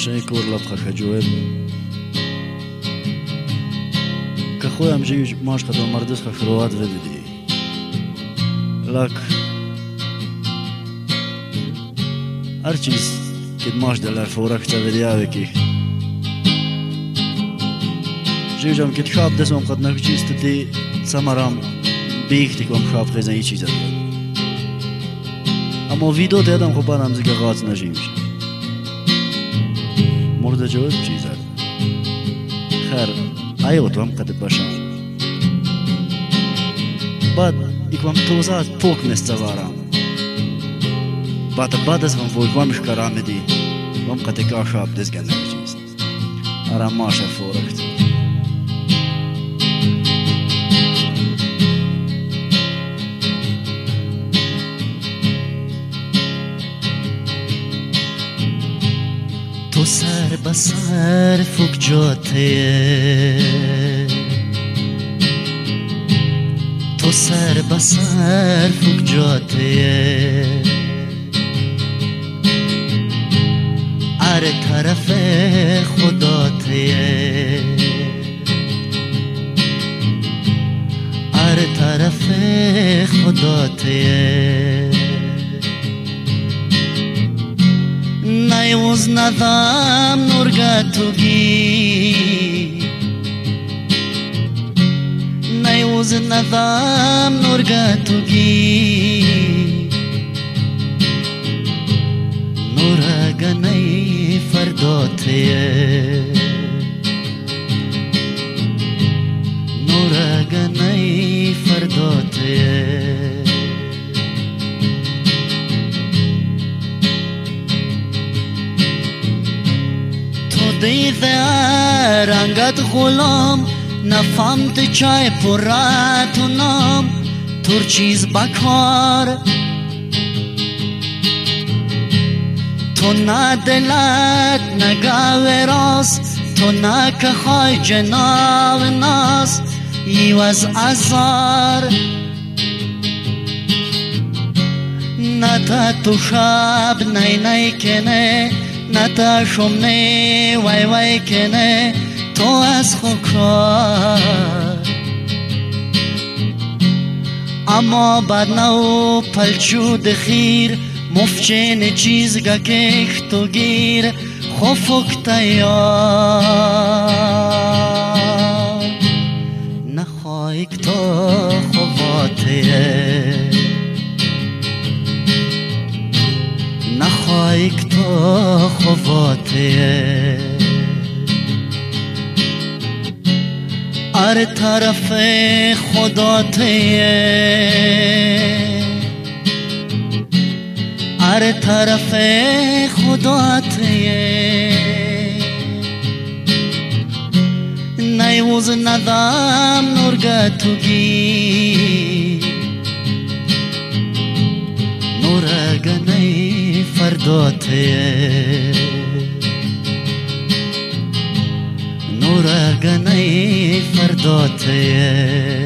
ماشای کور لطخه خجوه که خویم جیوش ماش خطا مردس خفروات ودیدی لک هر چیز که ماش دلار فورک تا ودیاوی که جیوشم که خواب دستم خود نک چیز تدی سمرام بیختی کم خواب خیزن ای چیز اما ویدیو دیدم خوب بانم زیگه غاز نجیمش مرد جواب چیز خیر ایو تو هم قد باشم بعد اکوام توزاد پوک نستوارم بعد از من وامش کرام دی وام قد کاشاب دزگن نجیست آرام ماشه فورکت تو سر بسر فوق جاته تو سر بسر فوق جاته ار طرف خداته ار طرف خداته نیوز ندم نورگاتوگی نیوز ندم نورگاتوگی نورگنی فرداته نورگنی فرداته دیده رنگت غلام نفهمت چای پرات و نام تور چیز بکار تو نه دلت نگاه راست تو نه که خواهی جناب ناس ایواز ازار نه تا تو شب نی کنه نتا شمنه وای کنه تو از خوکار اما بعد نو پلچو دخیر مفچین چیز گا کهتو گیر خوفک تیار نخواهی که تو خواته نخواهی که تو خواته ار طرف خداته ار طرف خداته نیوز ندم نورگاتوگی نورگنی فرداته نورگنی فرداته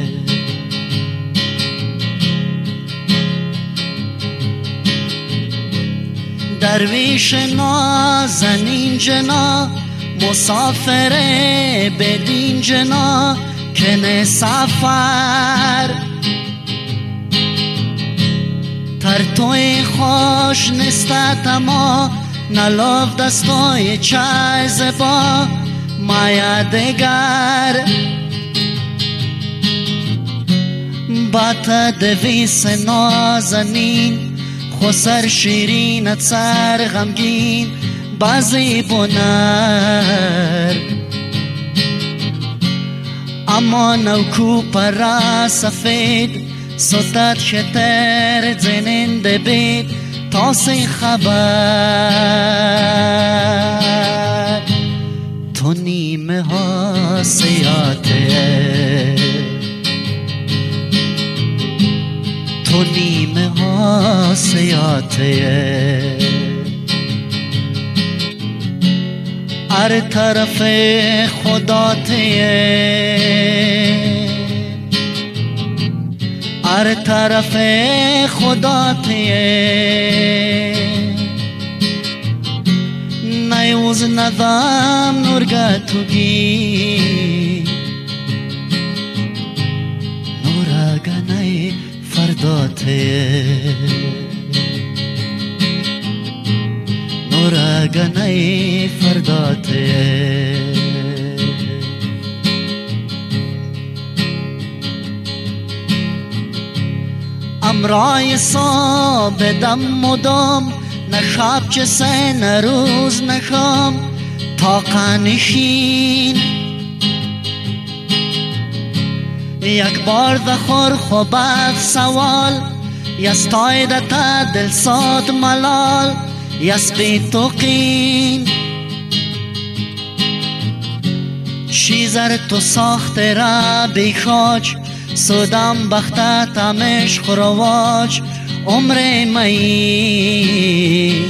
درویش نازنین جنا مسافر بدین جنا کنه سفر تر توی خوش نستت اما نلاف دستای چای زبا مایا دگر بات دویس نازنین خسر شیرینت سر غمگین بازی بونر اما نوکو پرا سفید صدت شتر زننده بید تاسی خبر تو نیمه ها سیاته تو نیمه ها سیاته ار طرف خداته ار طرف خداته نیوز ندم نورگه توگی نورگه نی فرداته نورگه نی فرداته امرای صاب دم مدام نشاب چه سن روز نخام طاقه نشین یک بار دخور خوبت سوال یستای دتا دل ساد ملال یسبی توقین شیزر تو ساخت را بیخاج سودم بخته تمش خرواج عمر مایی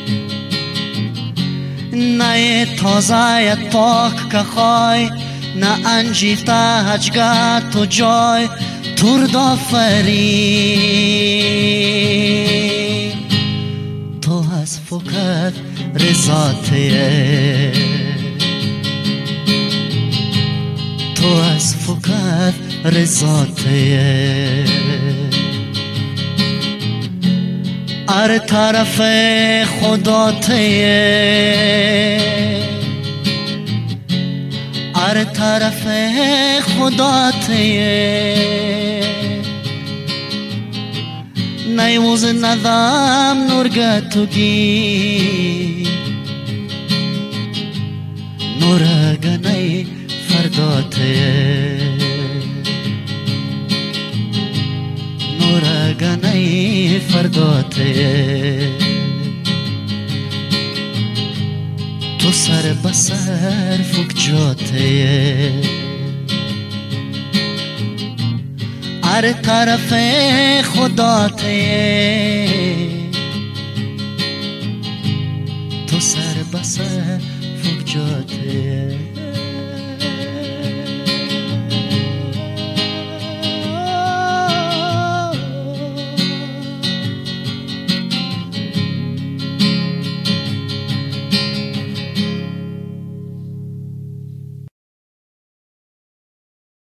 نه تازه پاک که خواهی نه انجیفته هجگه تو جای ترد آفرین تو از فکر رضاته تو از فکر رضاته ار طرف خداته ار طرف خداته نیوز ندم نورگه توگی نورگه نی فرداته نورگه نی فرداته تو سر بسر فک جاته ار طرف خداته تو سر بسر فک جاته